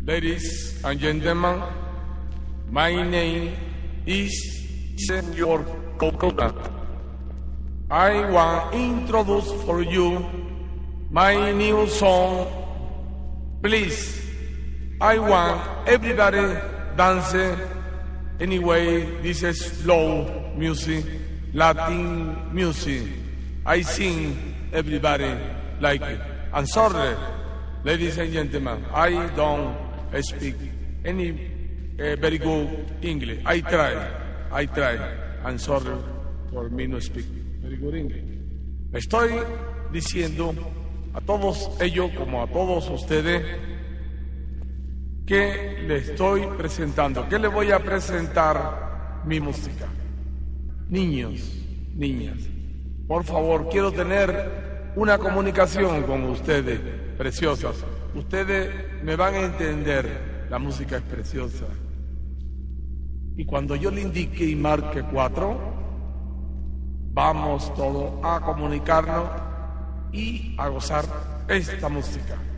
Ladies and gentlemen, my name is Senor Coconut. I want to introduce for you my new song. Please, I want everybody dance. Anyway, this is slow music, Latin music. I sing, everybody like it. I'm sorry, ladies and gentlemen, I don't speak any very good English. I try. I'm sorry for me no speak very good English. Estoy diciendo a todos ellos como a todos ustedes que le estoy presentando, que le voy a presentar mi música. Niños, niñas, por favor, quiero tener una comunicación con ustedes, preciosas. Ustedes me van a entender, la música es preciosa. Y cuando yo le indique y marque 4, vamos todos a comunicarnos y a gozar esta música.